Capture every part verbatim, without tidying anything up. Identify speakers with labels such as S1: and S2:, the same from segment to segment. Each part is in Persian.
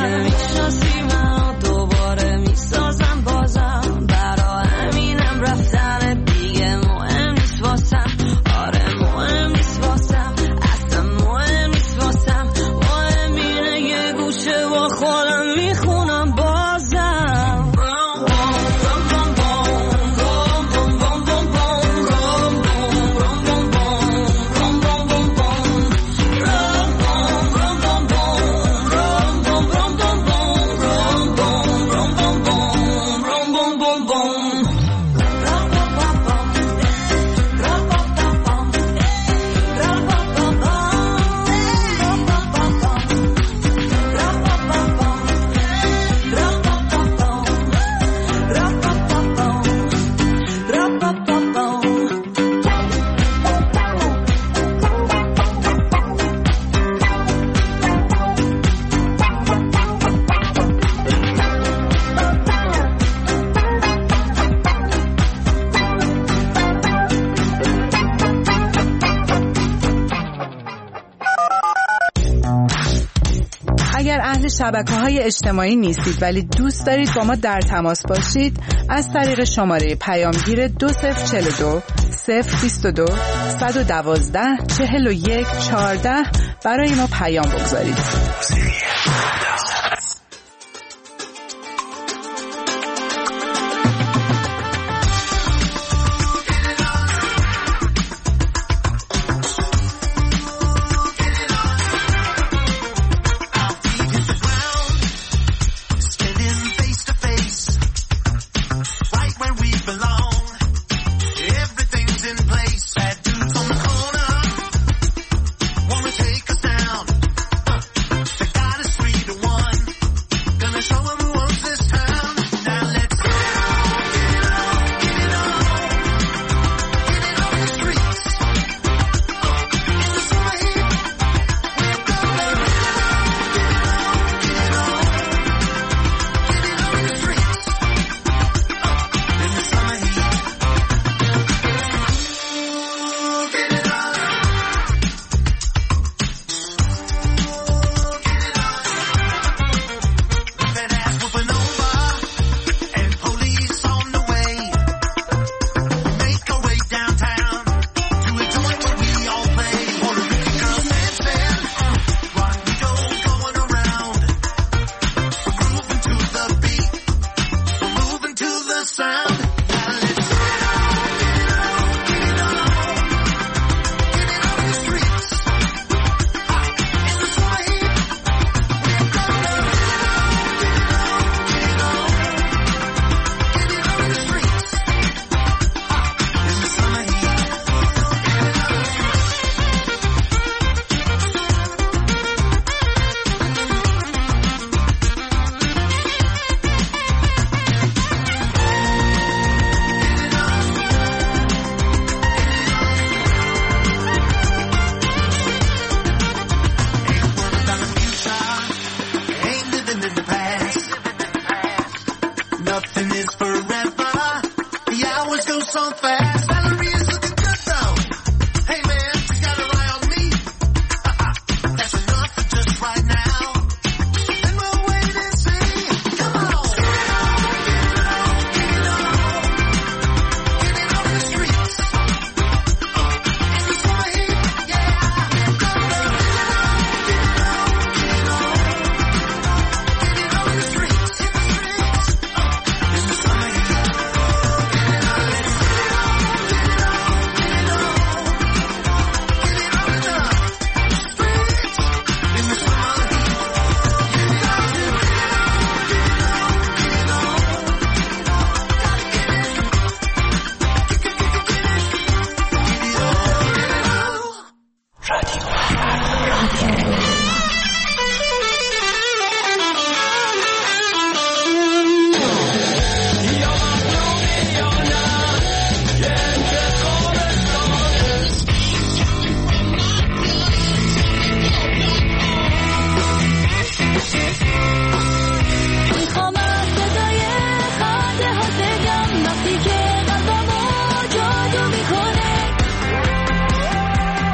S1: دوباره میشناسی من دوباره میسازم بازم برا همینم رفتن دیگه مهم نیست واسم آره مهم نیست واسم اصلا مهم نیست واسم مهم اینه یه گوشه با خودم میخونم بازم
S2: شبکه‌های اجتماعی نیستید ولی دوست دارید با ما در تماس باشید از طریق شماره پیامگیر دو صفر چهل و دو صفر بیست و دو صد و دوازده چهل و یک چهارده برای ما پیام بگذارید.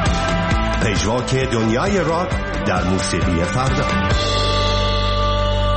S3: پژواک دنیای راک در موسیقی فردا.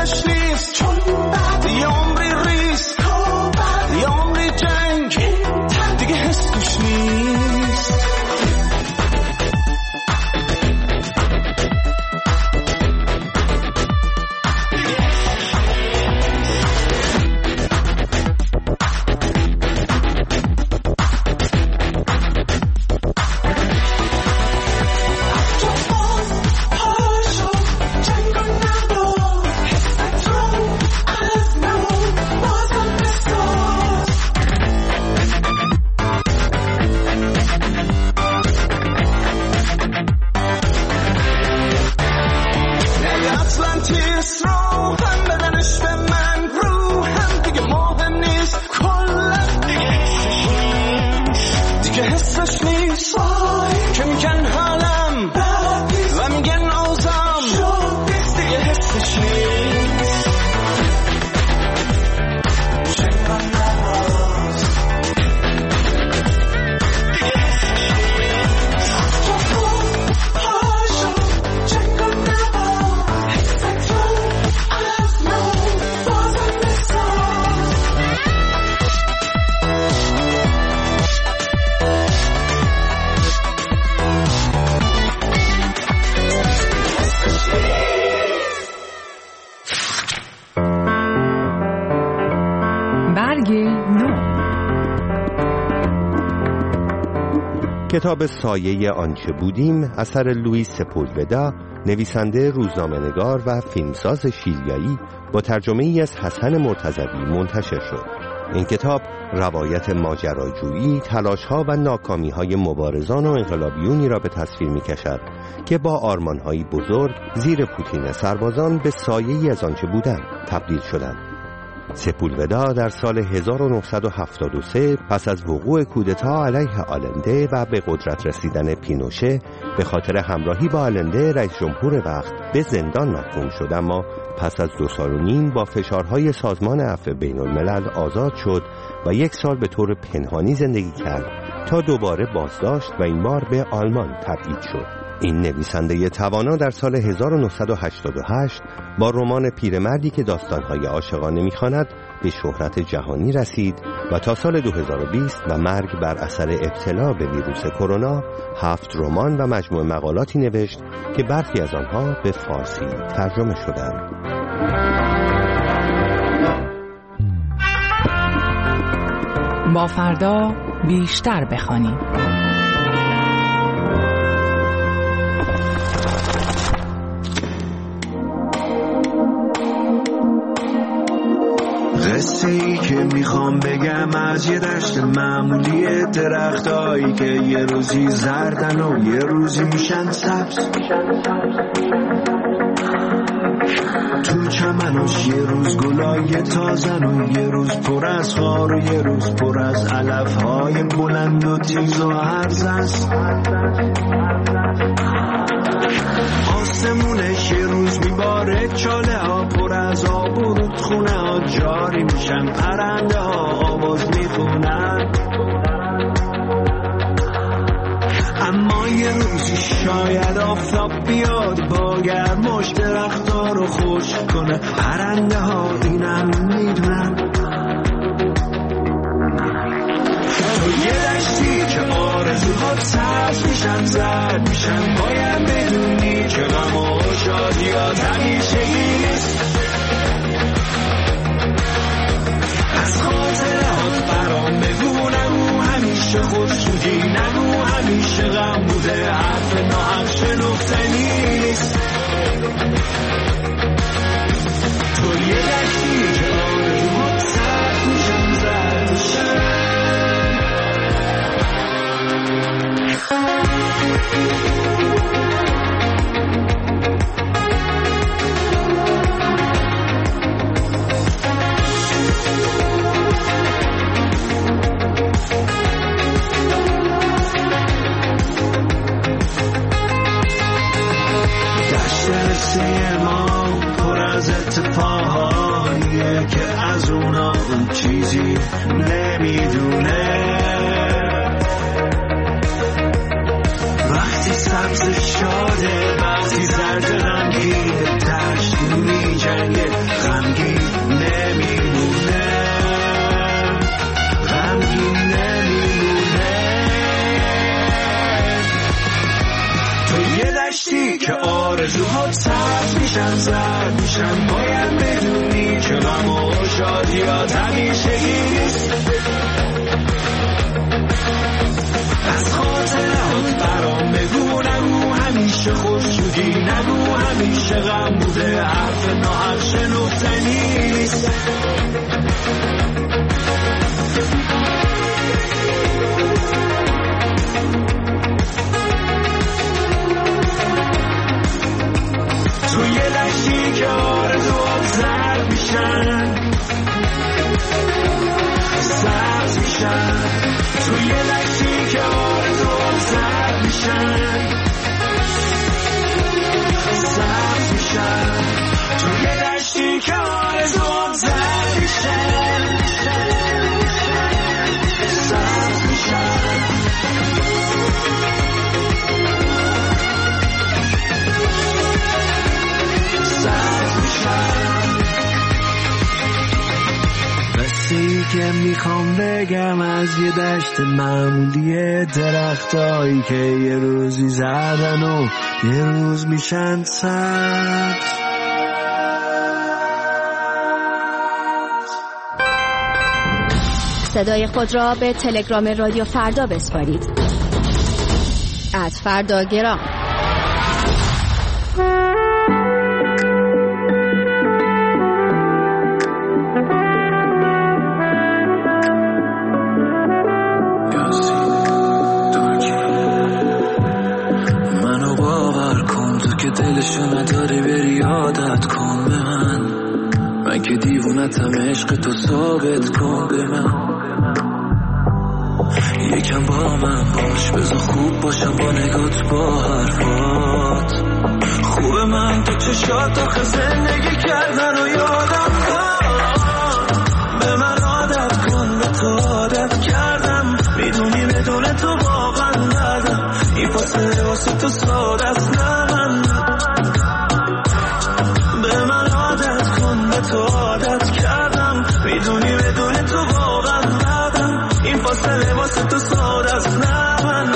S3: حسش نیست، چون بعد یه عمری ریست، یه عمری جنگ دیگه حسش نیست.
S4: کتاب سایه آنچه بودیم اثر لوئیس سپولودا، نویسنده، روزنامه‌نگار و فیلمساز شیلیایی، با ترجمه ای از حسن مرتضوی منتشر شد. این کتاب روایت ماجراجویی، تلاش‌ها و ناکامی‌های مبارزان و انقلابیونی را به تصویر می‌کشد که با آرمان‌هایی بزرگ زیر پوتین سربازان به سایه‌ای از آنچه بودند تبدیل شدند. سپولودا در سال هزار و نهصد و هفتاد و سه پس از وقوع کودتا علیه آلنده و به قدرت رسیدن پینوشه به خاطر همراهی با آلنده رئیس جمهور وقت به زندان محکوم شد، اما پس از دو سال و نیم با فشارهای سازمان عفو بین الملل آزاد شد و یک سال به طور پنهانی زندگی کرد تا دوباره بازداشت و این بار به آلمان تبعید شد. این نویسنده توانا در سال هزار و نهصد و هشتاد و هشت با رمان پیرمردی که داستان‌های عاشقانه می‌خواند به شهرت جهانی رسید و تا سال دو هزار و بیست و مرگ بر اثر ابتلا به ویروس کرونا هفت رمان و مجموعه مقالاتی نوشت که برخی از آنها به فارسی ترجمه شدند.
S2: با فردا بیشتر بخوانیم.
S3: قصه ای که میخوام بگم از یه دشت معمولی، درختایی که یه روزی زردن و یه روزی میشن سبز، تو چمنش یه روز گلای تازن و یه روز پر از خار و یه روز پر از علفهای بلند و تیز و هرز است. آسمونش یه روز میباره، چاله ها پر از آب و رودخونه ها جاری میشن، پرنده ها آواز میخونن. اما یه روزی شاید آفتاب بیاد با گرماش درخت‌ها رو خشک کنه، پرنده ها اینم میدونن. تو یه دشتی که آرزوها سبز میشن زرد میشن، باید بدونی که غم و شادیات همیشگیست. از خاطرات برام بگو، نگو همیشه خودسوزی، نگو همیشه غم بوده، حرف ناحق شنفته نیست. تو یه دشتی که آرزوها سبز میشن زرد میشن. دشت ما پر از اتفاقاییه که از اونا اون چیزی نمیدونه. وقتی سبز شاده، وقتی زرد غمگین، دشت می جنگه، دشتی که آرزوها سرد میشن زرد میشن، باید بدونی که غم و شادیات همیشگی نیست. از خاطرات برام بگو، نگو همیشه خوشجوری، نگو همیشه غم بوده، حرف ناحق شنفتنی نیست. توی لشتی که آرزوات زرد میشن سبز میشن، توی لشتی که آرزوات زرد میشن سبز میشن، توی لشتی که آرزوات زرد میشن سبز میشن. بسی که میخوام بگم از یه دشت معمولی، درختایی که یه روزی زردن و یه روز میشن سبز.
S5: صدای خود را به تلگرام رادیو فردا بسپارید. ات فردا گرام.
S3: دلشو نداری بری عادت کن به من، من که دیوونتم عشق تو ثابت کن به من. یکم با من باش بذار خوب باشم با نگات با حرفات، خوبه من تو چشات آخه زندگی کردن و یادم داد. به من عادت کن به تو عادت کردم، میدونی بدون تو واقعا ندم، این فاصله واسه تو ساده است نه من. به من عادت کن به تو عادت کردم، میدونی بدون تو واقعا ندم، این فاصله واسه تو ساده است نه من.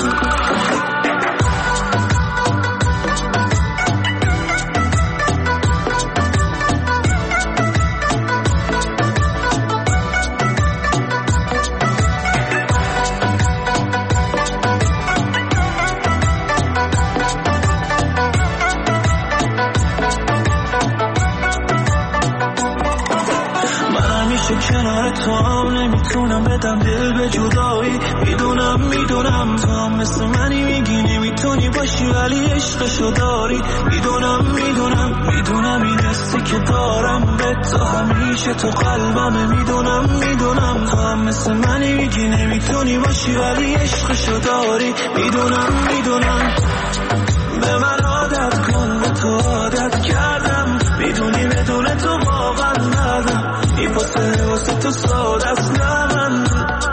S3: کنار تو هم نمیتونم بدم دل به جدایی، میدونم میدونم تو هم مثل منی، میگی نمیتونی باشی ولی عشقشو داری. میدونم میدونم میدونم این حسی که دارم به تو همیشه تو قلبمه. میدونم میدونم تو هم مثل منی، میگی نمیتونی باشی ولی عشقشو داری. میدونم میدونم به من عادت کن به تو عادت کردم، میدونی بدون تو واقعا ندم، این فاصله واسه تو ساده است نه من.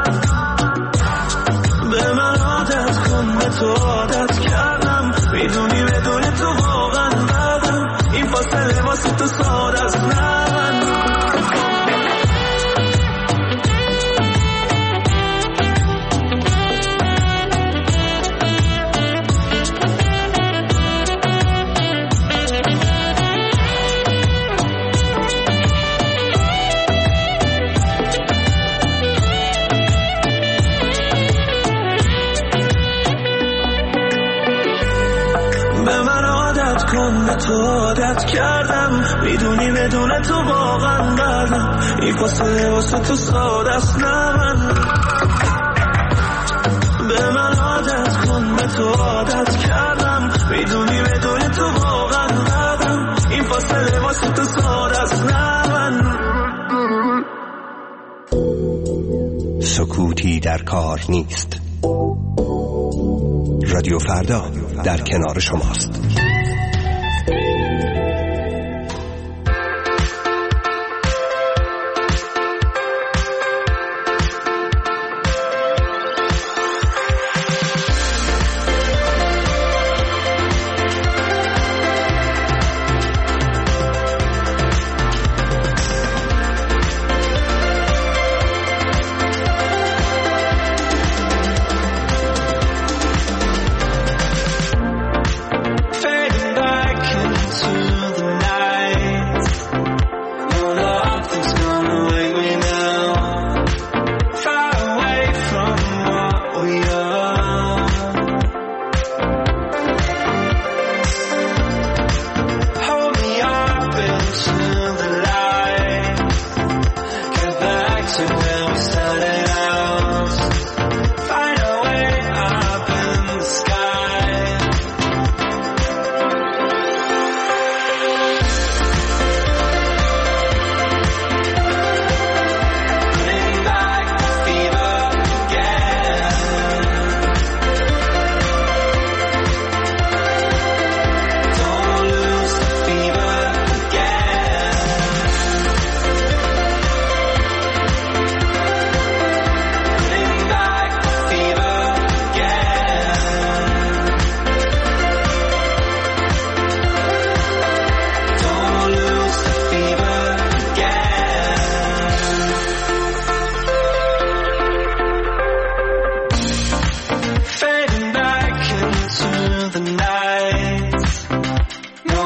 S3: به من عادت کن به تو عادت کردم، میدونی بدون تو واقعا ندم، این فاصله واسه تو ساده است نه من. تو عادت کردم، میدونی بدون تو واقعا دردم، این فاصله واسه تو ساده است نه من. به من عادت کن به تو عادت کردم، میدونی بدون تو واقعا دردم، این فاصله واسه تو ساده است نه من.
S4: سکوتی در کار نیست. رادیو فردا در کنار شماست.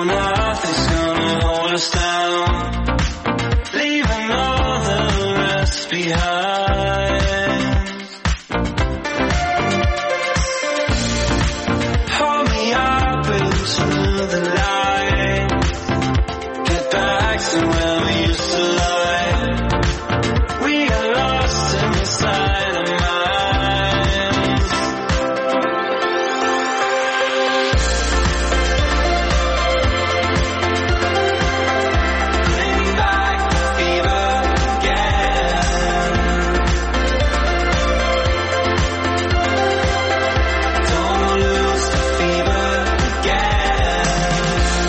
S3: nothing's gonna hold us down, leaving all the rest behind. Hold me up into the light, get back to where we used to lie. We got lost inside our minds. Bring back the fever again. Don't lose the fever again.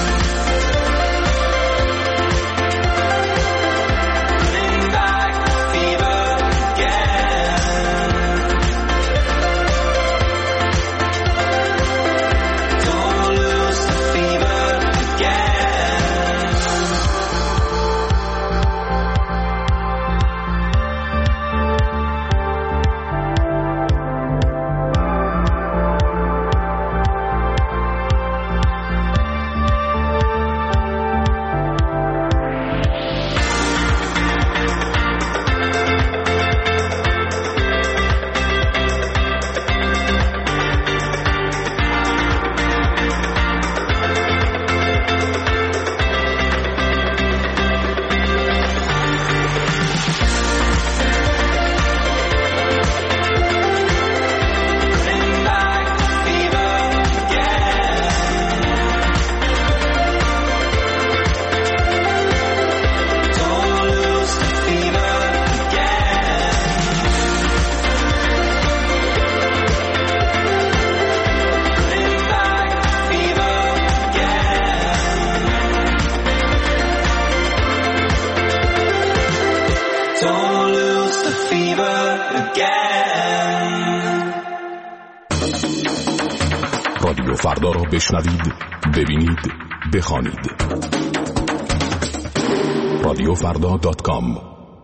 S3: Bring back the fever again. Don't lose the fever again. Bring back the fever again. Don't lose the fever again. Bring back the fever again. Don't lose the fever again.
S6: رادیو فردا را بشنوید، ببینید، بخوانید. رادیو فردا دات کام.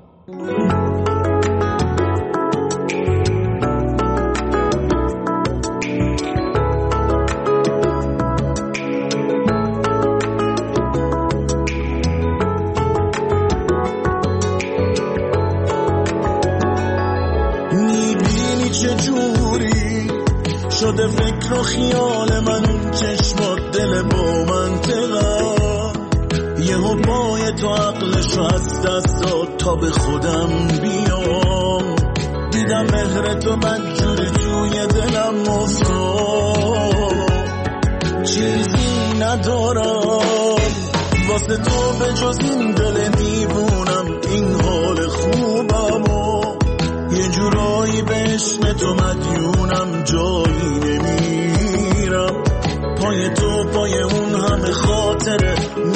S7: میبینی چه جوری شده فکر و خیال من، اون چشمات دل با منطقه، یهو پای تو عقلشو از دست داد تا به خودم بیام. دیدم مهر تو بدجوری توی دلم افتاد، چیزی ندارم واسه تو به جز این دل دیوونم، این حال خوبم و یه جورایی به عشق تو مدیونم، جایی نمیرم پای تو، پای اون همه خاطره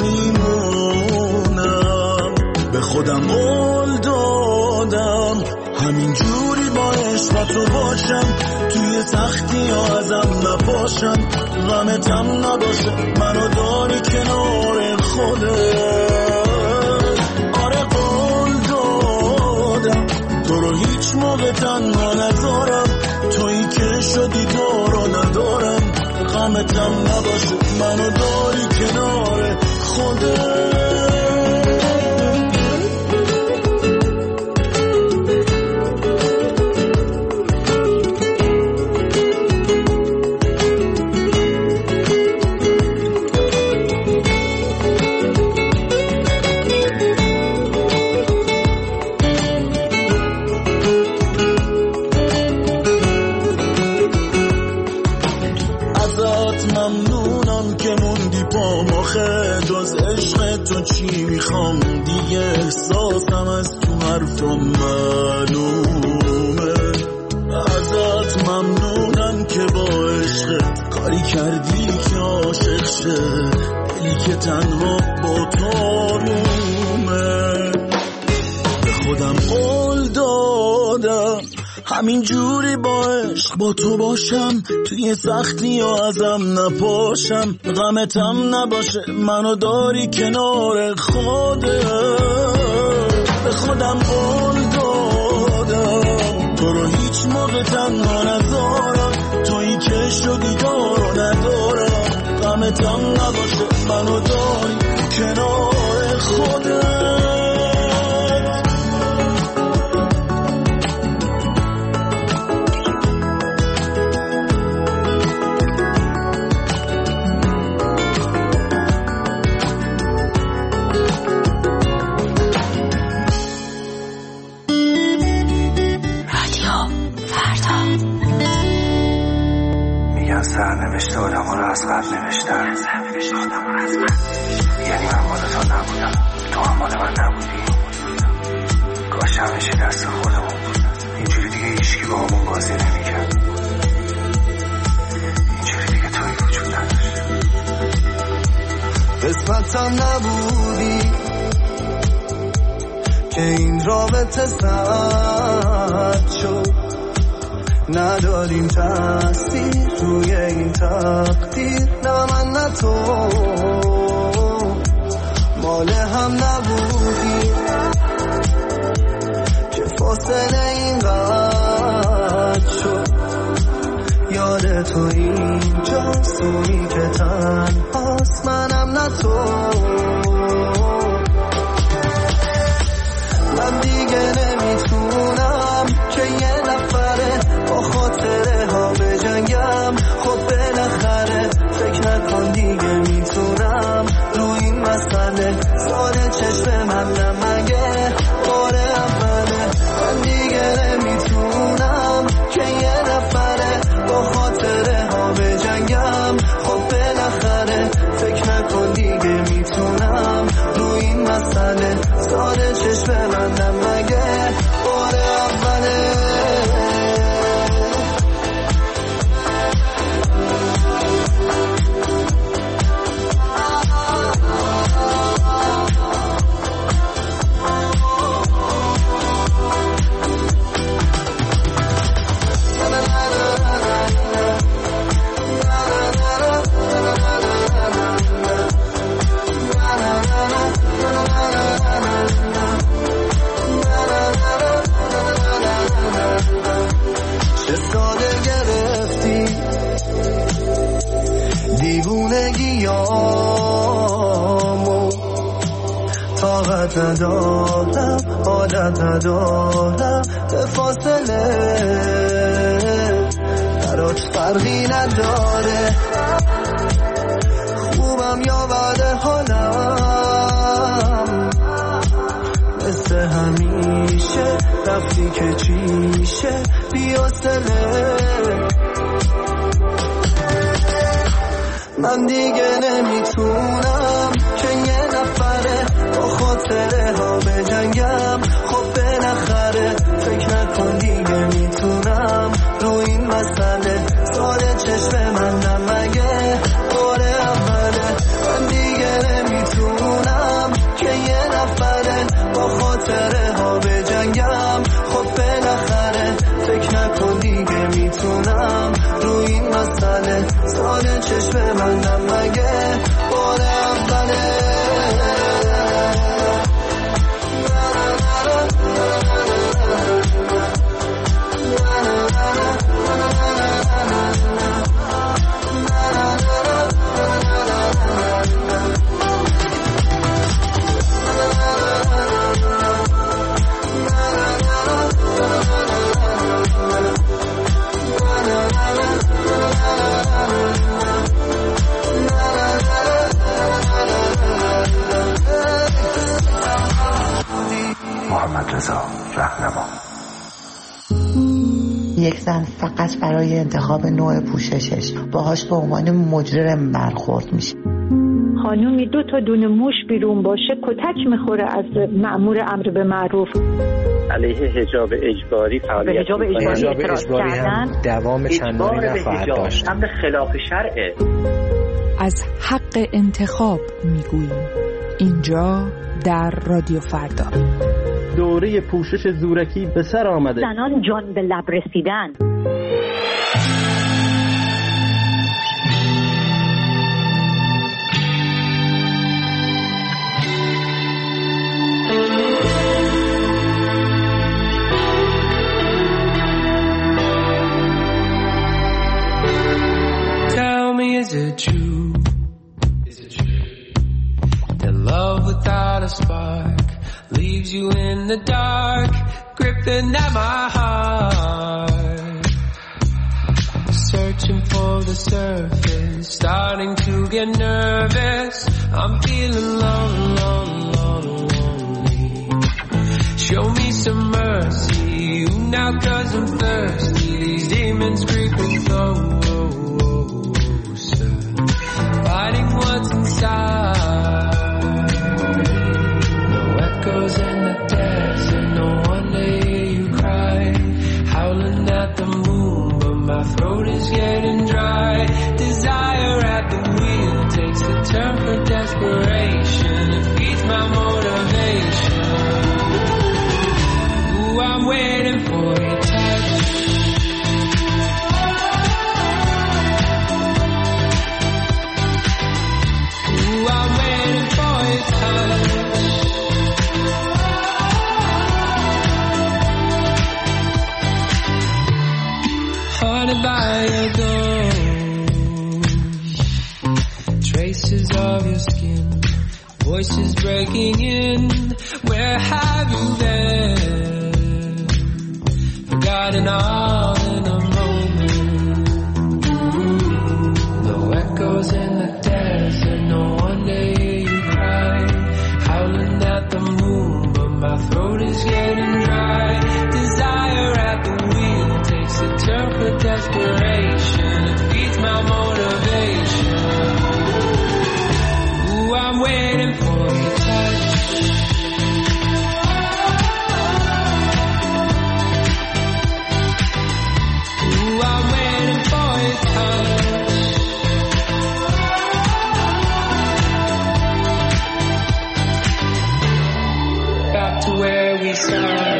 S7: میمونم. به خودم قول دادم همین جوری با عشق تو باشم، توی سختی ها ازم نپاشم، غمتم نباشه منو داری کنار خودت. آره قول دادم تو رو هیچ موقع تنها نذارم، تویی که شدی تو رو ندارم، غمتم نباشه منو داری کنار خودت. ممنونم که موندی پام، آخه جز عشق تو چی میخوام دیگه، احساسم از تو حرفم معلومه. ازت ممنونم که با عشقت کاری کردی که عاشق شه، دلی که تنها با تو رومه. به خودم قول دادم همین جوری با عشق با تو باشم، توی سختی ها ازم نپاشم، غمتم نباشه منو داری کنار خودت. به خودم قول دادم تو رو هیچ موقع تنها نذارم، تویی که شدی دارو ندارم، غم دلتم نباشه منو داری کنار خودت.
S8: سرنوشت آدم ها رو از قبل نوشتن. یعنی من مال تو نبودم، تو هم مال من نبودی. کاش همیشه دست خودمون بود، اینجوری دیگه هیچکی با همون بازی نمیکرد. اینجوری دیگه توی وجود نداشت.
S7: قسمتم نبودی که این رابطه سرد شد. نداریم تأثیر روی این تقدیر، نه من نه تو مال هم نبودی که فاصله این قد شد. یاد تو اینجا سوی که تنهاست، منم نه تو. من دیگه نمیتونم که یه نفره با خاطره ها بجنگم. خب بالاخره فکر نکن دیگه میتونم رو این مسئله ساده چشم من نمگه بار اوله. من دیگه نمیتونم که یه نفره با خاطره ها بجنگم. خب بالاخره فکر نکن دیگه میتونم رو این مسئله ساده چشم من نمگه بار اوله. دیوونگیامو طاقت ندارم، عادت ندارم به فاصله. برات فرقی نداره خوبم یا بعد حالم. مثل همیشه رفتی که چیشه بی‌حوصله. من دیگه نمیتونم که یه نفره با خاطره ها بجنگم. خب بالاخره فکر نکن دیگه میتونم رو این مسئله ساده چشم من نمگه بار اوله. من دیگه نمیتونم که یه نفره با خاطره ها بجنگم. خب بالاخره فکر نکن دیگه میتونم رو این مسئله ساده چشم من نمگه بار اوله.
S8: محمد رضا رهنما.
S9: یک زن فقط برای انتخاب نوع پوششش باهاش به عنوان مجرم برخورد میشه.
S10: خانومی دو تا دونه موش بیرون باشه کتک میخوره از مأمور امر به معروف.
S11: علیه حجاب اجباری فعالیت
S10: حجاب اجباری اعتراض کردن
S12: دوام چندانی نخواهد داشت.
S11: امر خلاف شرعه.
S2: از حق انتخاب میگوییم اینجا در رادیو فردا.
S13: دوره پوشش زورکی به سر آمده.
S10: زنان جان به لب رسیدن.
S3: Tell me, is it true
S14: leaves you in the dark, gripping at my heart. Searching for the surface, starting to get nervous. I'm feeling lonely, lonely, lonely, lonely. Show me some mercy, you now 'cause I'm thirsty. These demons creeping closer, fighting what's inside. No echoes in the desert, no one to hear you cry. Howling at the moon, but my throat is getting dry. Desire at the wheel takes a turn for desperation. It feeds my motivation. Ooh, I'm waiting for your touch. Ooh, I'm waiting for your touch. Haunted by your ghost, traces of your skin, voices breaking in. Where have you been? Forgotten all in a moment. No echoes in the desert, no one to hear you cry. Howling at the moon, but my throat is getting dry. Desire at the wheel takes a turn for desperation. It feeds my motivation. Ooh, I'm waiting for your touch. Ooh, I'm waiting for your touch. Back to where we started.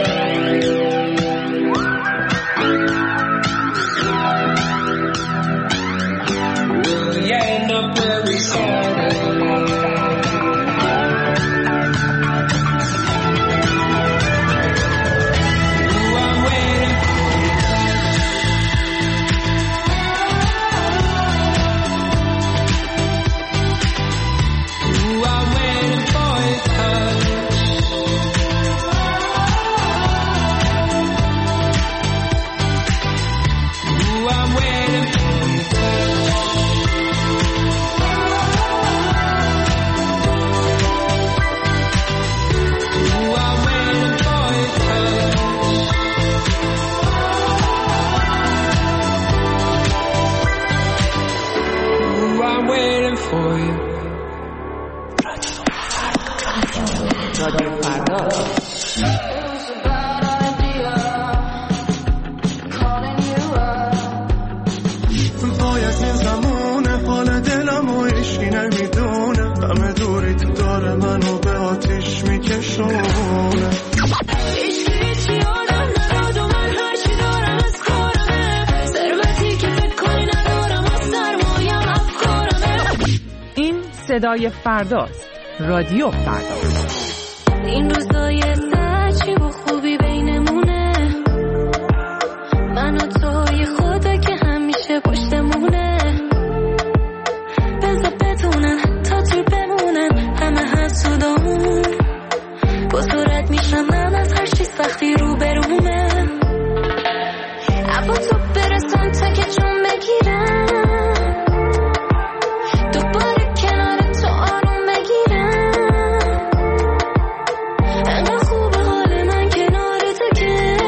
S2: صدای فرداست. رادیو فردا.
S1: این روزای عجیب و خوبی بینمونه، من و توی خدا که همیشه پشتمونه. بذار بدونن تا تو بمونن همه حسودامون، با صورت میشم من از هر چی سختی رو برومه. عبا تو برسن تا که جون بگیرم، دوباره کنار تو آروم بگیرم. انقدر خوبه حال من کنارته که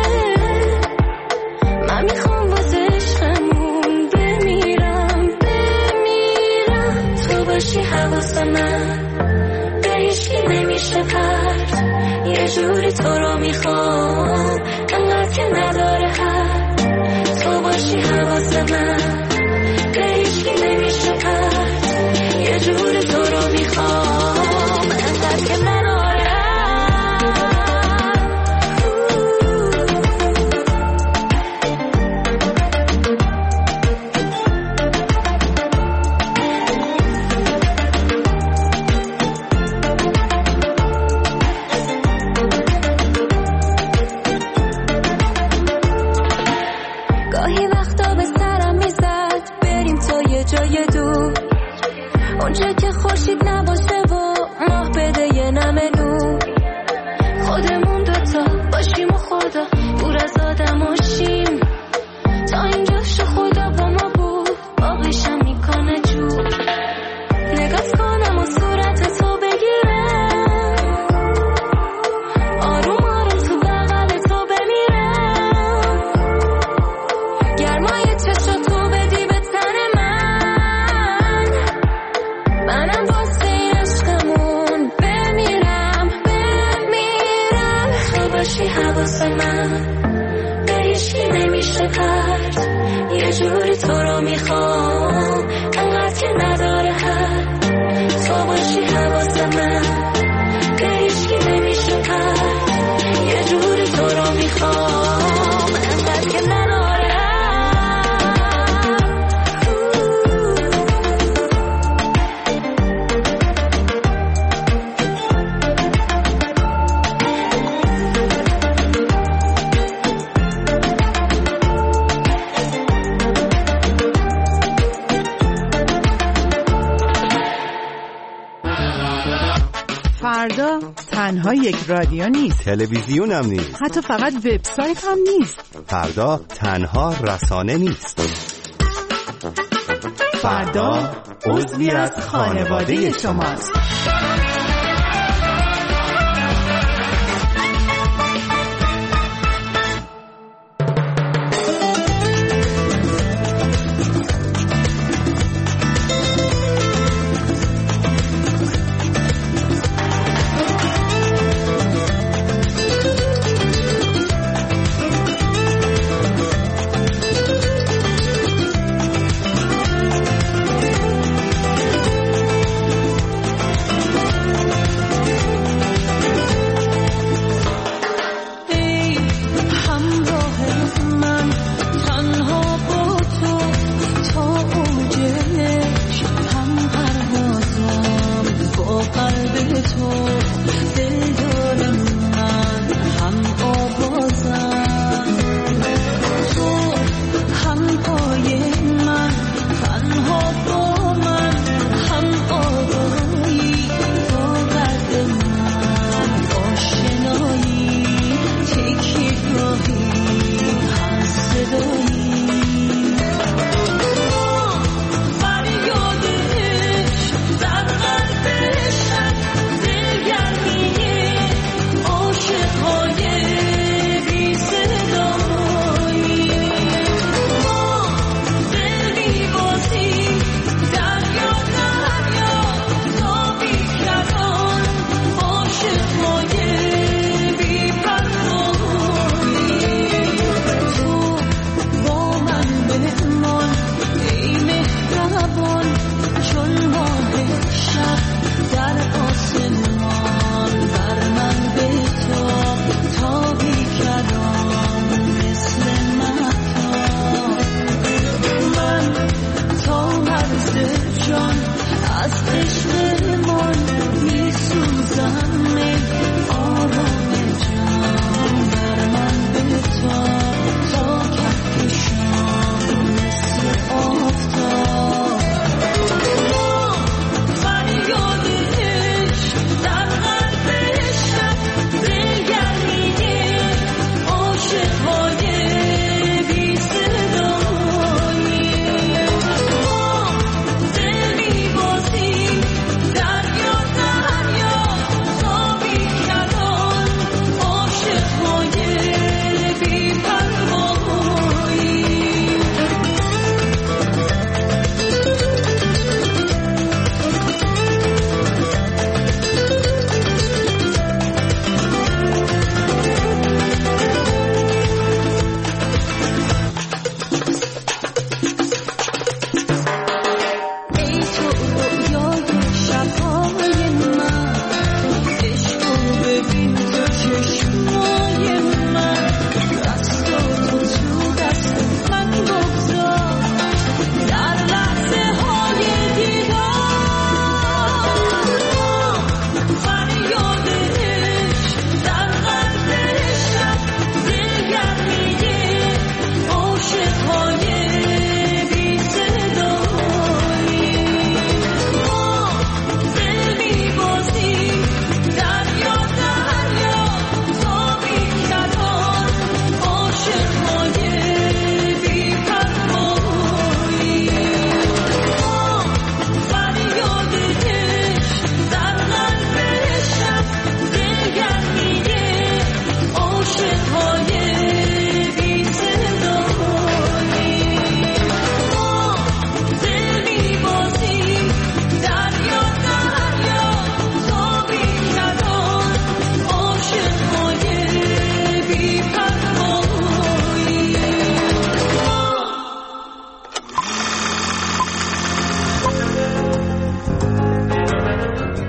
S1: من میخوام واسه عشقمون بمیرم بمیرم. تو باشی حواس من به هیچکی نمیشه پرد، یه جوری تو رو میخوام انقدر که نداره حد. تو باشی حواس من به هیچکی نمیشه پرد، یه جوری تو رو میخوام انقدر که نداره حد. گاهی وقتا به سرم میزد بریم تا یه جای دور، اونجا که خورشید نباشه و ماه بده یه نم نور. خودمون دوتا باشیم و خدا دور از آدماشیم تا اینجا شو خدا با ما بود باقیشم میکنه جور نگاه کنم و صورت تو بگیرم آروم آروم تو بغل تو بمیرم گرمای چشم تو بدی به تن من منم واسه این عشقمون بمیرم بمیرم تو باشی حواس من به هیچی نمیشه پرد یه جوری تو رو میخوام انقدر که نداره حد تو باشی حواس من به هیچی نمیشه پرد یه جوری تو رو میخوام انقدر که نداره حد
S2: فردا تنها یک رادیو نیست،
S4: تلویزیون هم نیست،
S2: حتی فقط وبسایت هم نیست.
S4: فردا تنها رسانه نیست.
S2: فردا عضوی از خانواده شماست.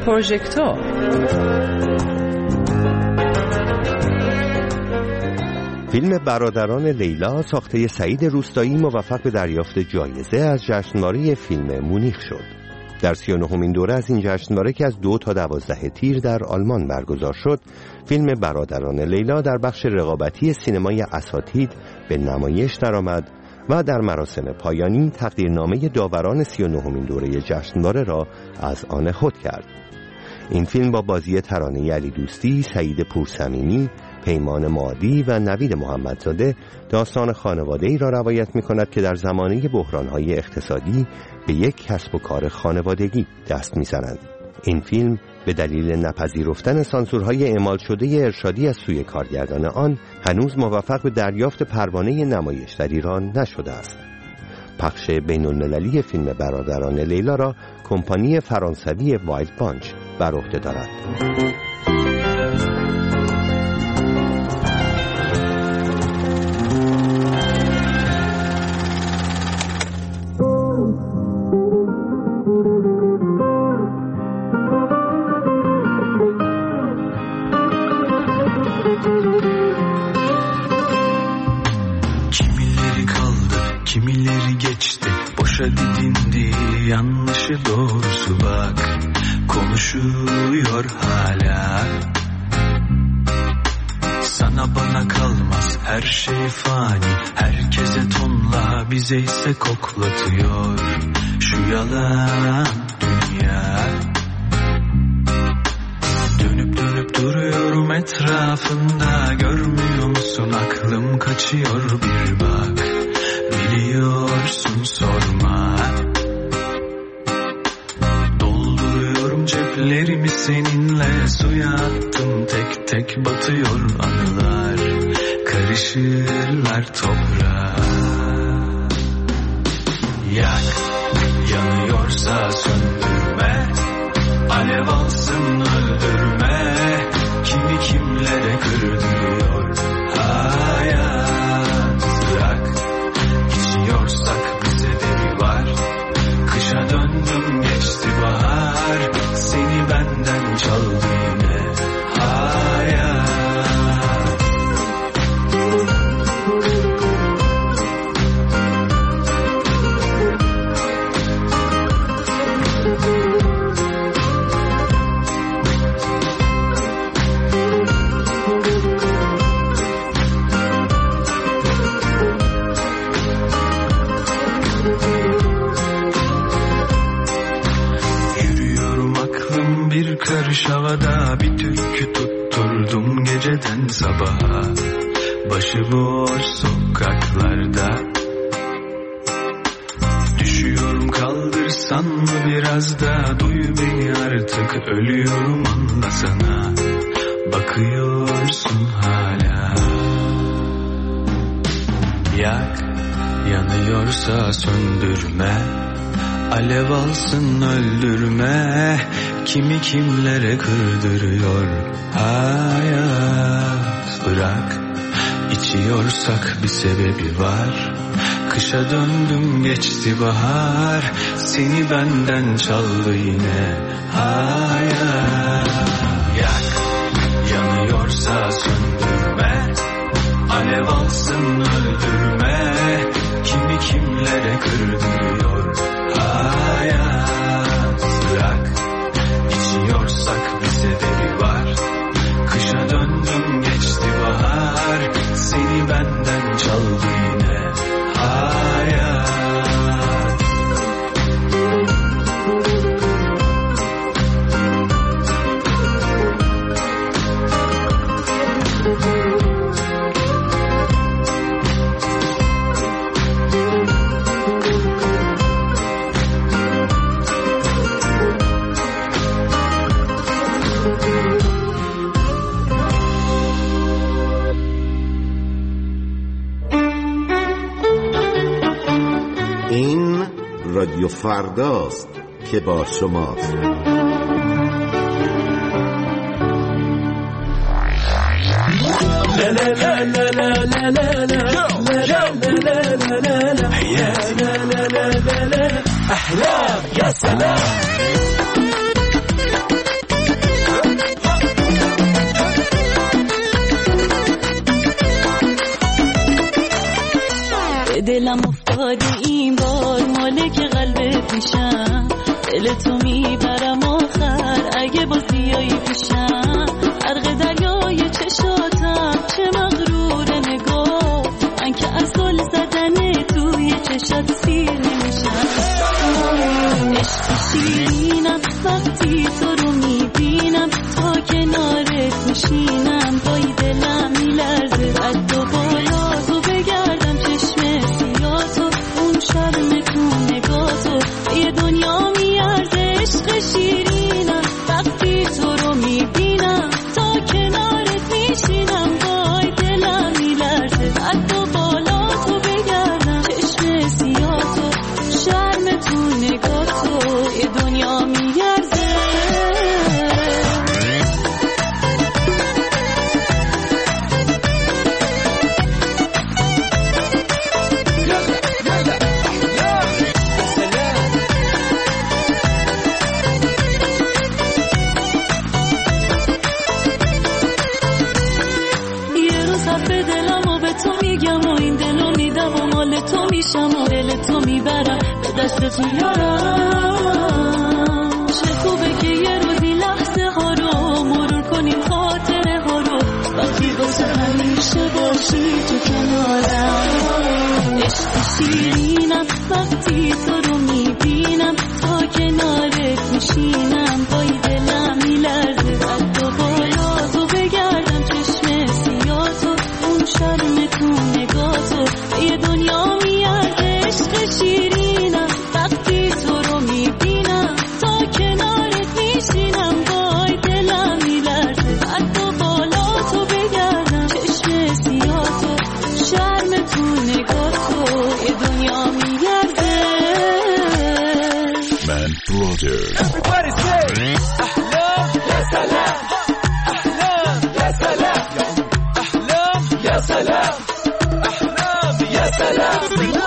S2: پروژکتور.
S4: فیلم برادران لیلا ساخته سعید روستایی موفق به دریافت جایزه از جشنواره فیلم مونیخ شد. در سی و نهمین دوره از این جشنواره که از دو تا دوازده تیر در آلمان برگزار شد، فیلم برادران لیلا در بخش رقابتی سینمای اساتید به نمایش درآمد و در مراسم پایانی تقدیرنامه داوران سی و نهمین دوره جشنواره را از آن خود کرد. این فیلم با بازی ترانه علی دوستی، سعید پورصمیمی، پیمان مادی و نوید محمدزاده داستان خانواده‌ای را روایت می‌کند که در زمانه بحران‌های اقتصادی به یک کسب و کار خانوادگی دست می‌زنند. این فیلم به دلیل نپذیرفتن سانسورهای اعمال شده ارشادی از سوی کارگردان آن هنوز موفق به دریافت پروانه نمایش در ایران نشده است. پخش بین‌المللی فیلم برادران لیلا را کمپانی فرانسوی وایلد بانچ بر عهده دارد.
S3: Kimileri geçti, boşa didindi, yanlışı doğrusu bak, konuşuyor hala. Sana bana kalmaz, her şey fani, herkese tonla, bize ise koklatıyor şu yalan dünya. Dönüp dönüp duruyorum etrafında, görmüyor musun aklım kaçıyor bir bak. Biliyorsun sorma. Dolduruyorum ceplerimi seninle, suya attım tek tek batıyor anılar, karışırlar toprağa. Yak, yanıyorsa söndürme, alev alsın öldürme, kimi kimlere kırdırıyor hayat. Bırak, İçiyorsak bir sebebi var, kışa döndüm geçti bahar, seni benden çaldı yine hayat. Karış havada bir türkü tutturdum geceden sabaha, başıboş sokaklarda. Düşüyorum kaldırsan mı biraz da, duy beni artık ölüyorum anlasana, bakıyorsun hala. Yak, yanıyorsa söndürme, alev alsın öldürme, kimi kimlere kırdırıyor hayat. Bırak, içiyorsak bir sebebi var, kışa döndüm geçti bahar, seni benden çaldı yine hayat. Yak, yanıyorsa söndürme, alev alsın öldürme, kimi kimlere kırdırıyor hayat. Bırak, İçiyorsak bir sebebi var, kışa döndüm geçti bahar, seni benden çaldı yine hayat.
S15: این رادیو فرداست که با شماست.
S3: أحلام يا سلام.
S16: اگه با زیایی پیشم غرق دریای چشاتم چه مغرور نگاه من که از گل زدن توی چشات سیر نمیشم عشق شیرینم وقتی تو رو میبینم تا کنارت میشینم پای دلم میلرزه قد و بالا تو بگردم چشم سیاتو اون شرم تو نگاتو یه دنیا میارزه عشق شیرینم وقتی تو رو میبینم تا کنارت میشینم پای دلم میلرزه قد و بالا تو بگردم چشم سیاتو شرم تو نگاتو یه دنیا میارزه تو میبرم به دست تو یارم چه خوبه که یه روزی لحظه ها رو مرور کنیم خاطره ها رو وقتی واسه همیشه باشی تو کنارم عشق شیرینم وقتی تو رو میبینم تا کنارت میشینم پای دلم میلرزه قد و بالا تو بگردم چشم سیاتو اون شرم تو نگاتو یه دنیا میارزه عشق شیرینم وقتی تو رو میبینم تا کنارت میشینم وای دلم میلرزه قد و بالا تو بگردم چشم سیاتو شرم تو نگاتو یه دنیا میارزه
S6: من برادر
S3: Everybody say احلام یا سلام احلام یا سلام احلام یا سلام احلام یا سلام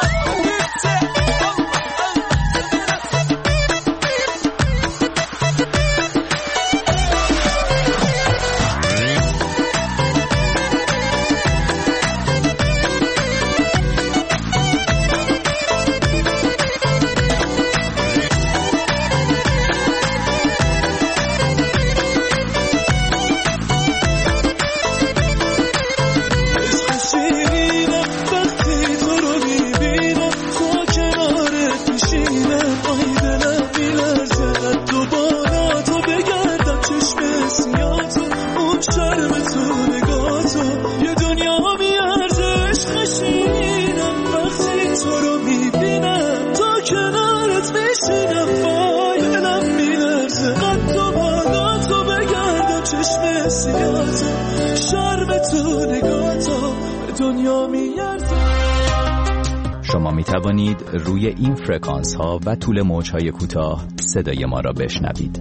S17: شما می توانید روی این فرکانس ها و طول موج های کوتاه صدای ما را بشنوید.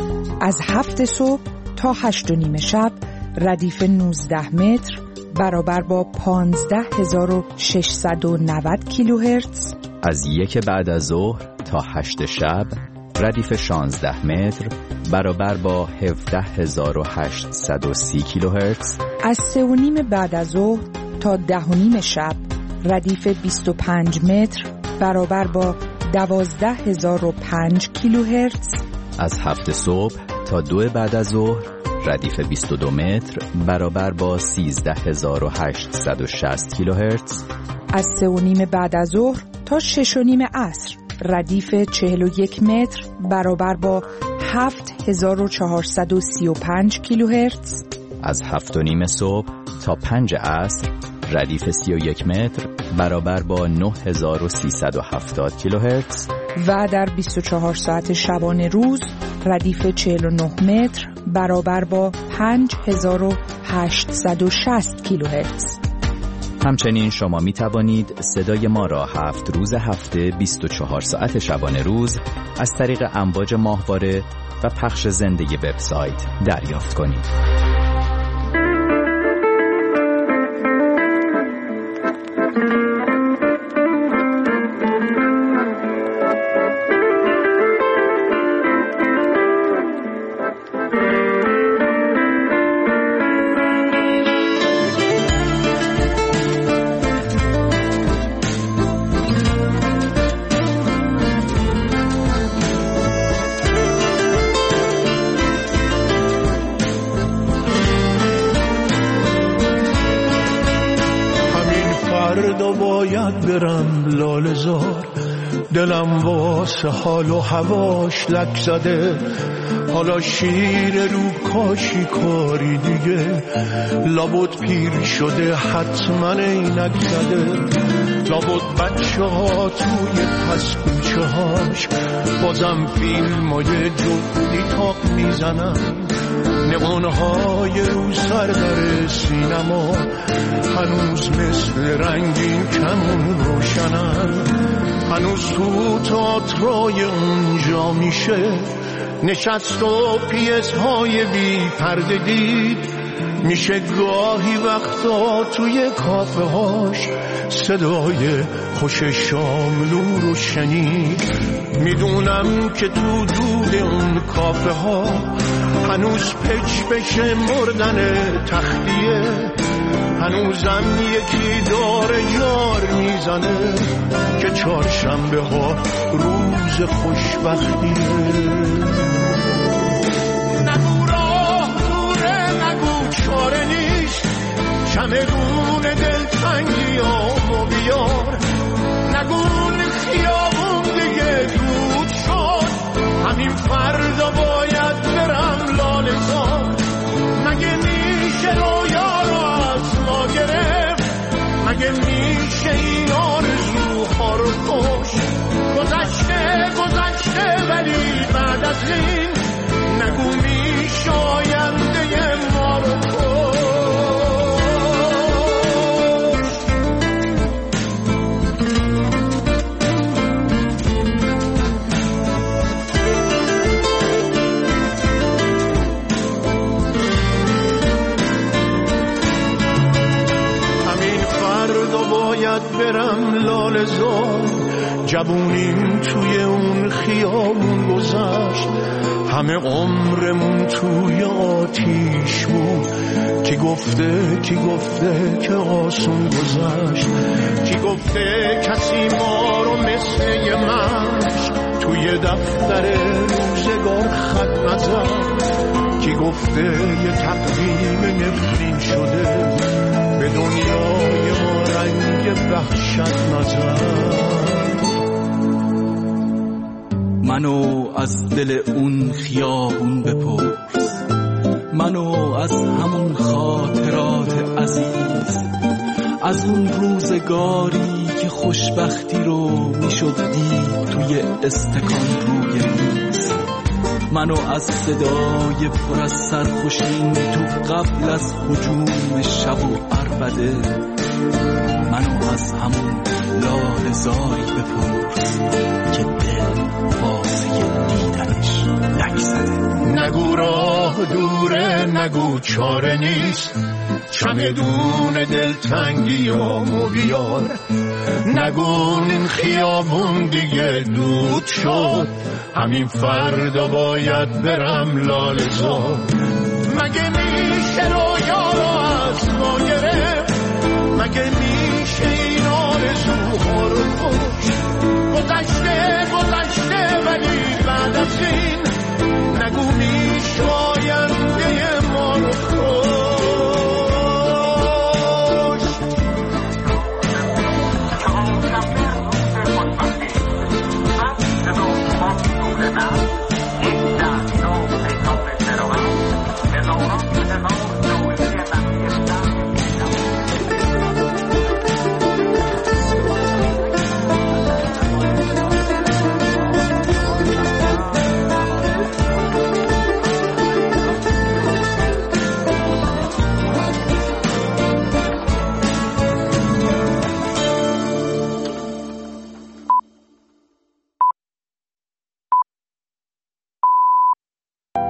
S2: از هفت صبح تا هشت و نیم شب ردیف نوزده متر برابر با پانزده هزار و ششصد و نود کیلوهرتز.
S17: از یک بعد از ظهر تا هشت شب ردیف شانزده متر برابر با هفده هزار و هشتصد و سی کیلوهرتز.
S2: از سه و نیم بعد از ظهر تا ده و نیم شب ردیف بیست و پنج متر برابر با دوازده هزار و پنج کیلوهرتز.
S17: از هفت صبح تا دو بعد از ظهر ردیف بیست و دو متر برابر با سیزده هزار و هشتصد و شصت کیلوهرتز.
S2: از سه و نیم بعد از ظهر تا شش و نیم عصر ردیف چهل و یک متر برابر با هفت هزار و چهارصد و سی و پنج کیلوهرتز.
S17: از هفت و نیم صبح تا پنج عصر ردیف سی و یک متر برابر با نه هزار و سیصد و هفتاد کیلوهرتز.
S2: و در بیست و چهار ساعت شبانه روز ردیف چهل و نه متر برابر با پنج هزار و هشتصد و شصت کیلوهرتز.
S17: همچنین شما می توانید صدای ما را هفت روز هفته بیست و چهار ساعت شبانه روز از طریق امواج ماهواره و پخش زنده وبسایت دریافت کنید.
S7: فردا باید برم لاله زار، دلم واسه حال و هواش لک زده، حالا شیر رو کاشی کاری دیگه، لابد پیر شده حتما اینک زده، لابد بچه ها توی پس کوچه هاش بازم فیلم های جدی تاق میزنن، نقانهای رو سر در سینما هنوز مثل رنگین کمون روشنن، هنوز تو تئاترای اونجا میشه نشست و پیس‌های بی پرده دید، میشه گاهی وقتا توی کافه هاش صدای خوش شاملو رو شنید. میدونم که تو دود اون کافه ها هنوز پچ بشه مردن تختیه، هنوزم یکی داره جار میزنه که چهارشنبه ها روز خوشبختیه. نگو راه دوره، نگو چاره نیست، چمدون دلتنگی آمو بیار، نگو خیابون دیگه دود شد، همین فردا باید برم لاله زار. مگه میشه رویا رو از ما گرفت، مگه میشه این آرزوها رو کشت، گذشته گذشته ولی بعد از این نگو میشه آینده ما رو کشت. برم لاله زار، جوونیم توی اون خیابون گذشت، همه عمرمون توی آتیش بود، کی گفته کی گفته که آسون گذشت، کی گفته کسی ما رو مثل یه مشت توی دفتر روزگار خط نزد، کی گفته یه تقویم نفرین شده به دنیای ما رنگ وحشت نزد.
S18: منو از دل اون خیابون بپرس، منو از همون خاطرات عزیز، از اون روزگاری که خوشبختی رو میشد دید توی استکان روی میز، منو از صدای پر از سرخوشی تو قبل از هجوم شب و عربده، منو از همون لاله زاری بپرس که دل واسه دیدنش لک زده.
S7: نگو راه دوره، نگو چاره نیست، چمدون دلتنگی آمو بیار، نگو این خیابون دیگه دود شد، همین فردا باید برم لاله زار. مگه میشه رویا رو از ما گرفت، مگه میشه این آرزوها رو کشت، گذشته گذشته ولی بعد از این